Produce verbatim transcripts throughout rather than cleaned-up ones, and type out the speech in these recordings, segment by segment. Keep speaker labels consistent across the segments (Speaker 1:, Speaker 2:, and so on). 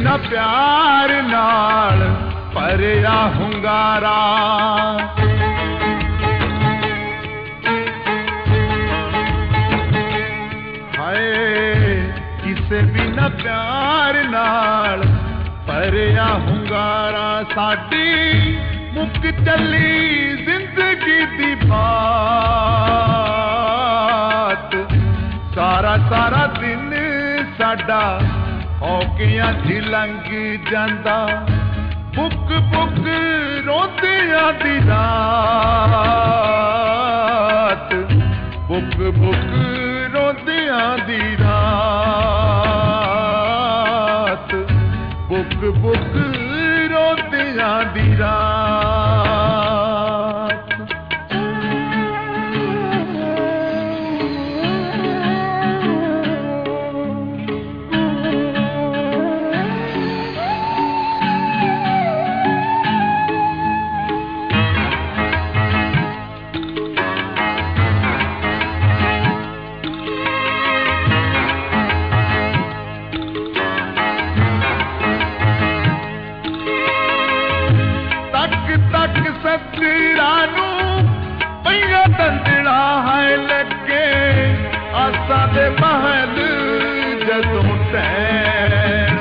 Speaker 1: बिना प्यार नाल भरिया हुंगारा। हाय किसे बिना प्यार नाल भरिया हुंगारा। साडी मुक चली जिंदगी दी बात, सारा सारा दिन साडा औकियां च लंघ जांदा। बुक बुक रोंदियां दी रात, बुक बुक रोंदियां दी रात, बुक बुक रोंदियां दी रात। सजरा नू पईया तंदड़ा है लगे, आसा दे महल जदों टैण।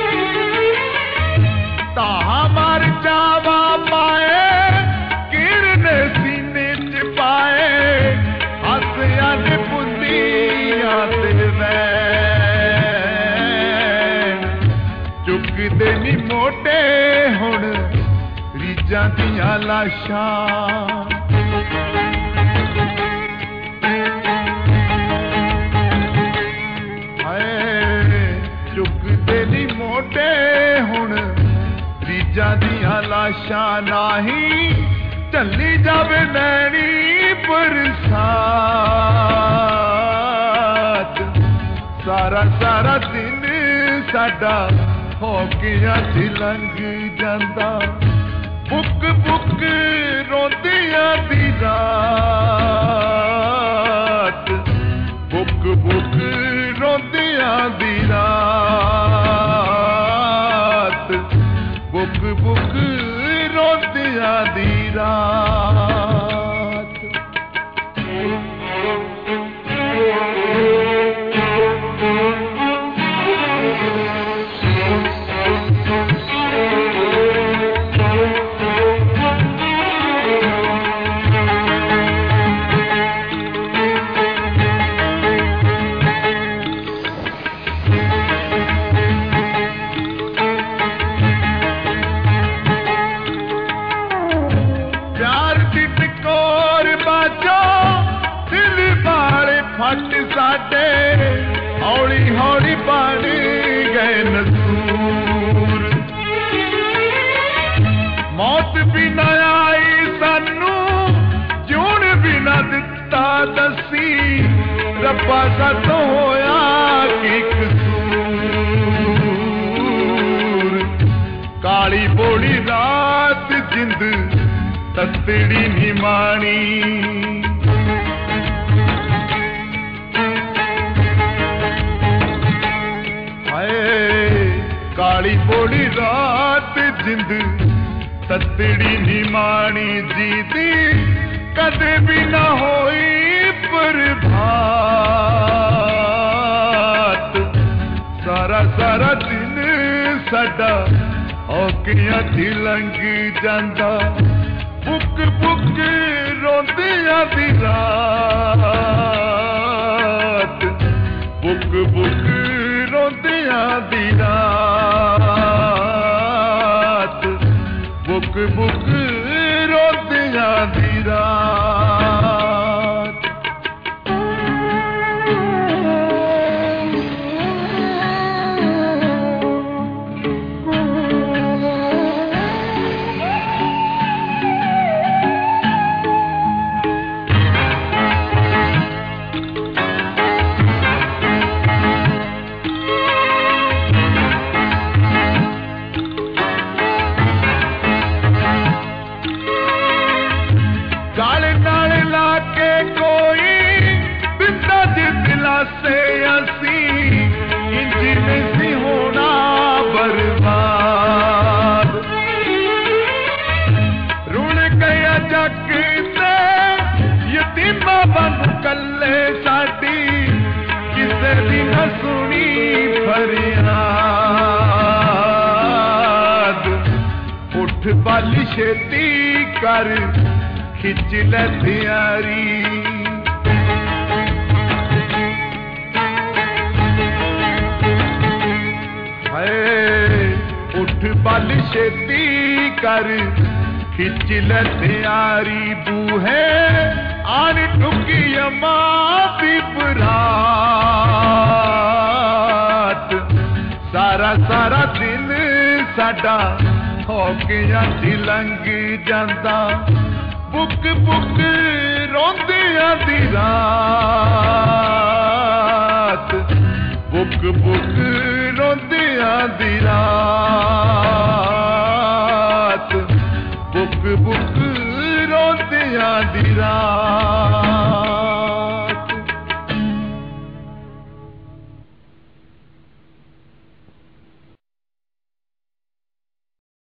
Speaker 1: ताहा मार जावा पाए किरण सीने च पाए, हसिया ने बुंदियां ते वैण। चुकदे नी मोटे हुण रीजां दियां लाशां। हाय चुकदे नी मोटे हुण रीजां दियां लाशां। नाही चली जावे नैनी बरसात, सारा सारा दिन साडा होकियां च लंघ जांदा। बुक बुक रोंदियां दी रात, बुक बुक रोंदियां दी रात, बुक बुक रोंदियां दी रात। फट साडे हौली हौली बन गए नसूर। मौत भी ना आई सानू, जून भी ना दिता दसी, रब्बा साथों होया की कसूर। काली बोली रात जिंद ततड़ी निमानी, काली बोली रात जिंद ततड़ी निमानी। जीती कदे भी ना होई प्रभात, सारा सारा दिन साडा औकियां च लंघ जांदा। बुक बुक रोंदियां दी रात, बुक बुक रोंदियां दी रात, बुक बुक रोंदियां दी रात। सुनी फरियाद उठ बाली छेती कर खिच ले तैयारी उठ बल छेती कर खिच ले तैयारी बूहे आन टुकी अम्मा दी बरात सारा सारा दिन साडा हो गया दी लंघ जांदा बुक बुक रोंदियां दी रात बुक बुक रोंदियां दी रात बुक बुक रोंदियां दी रात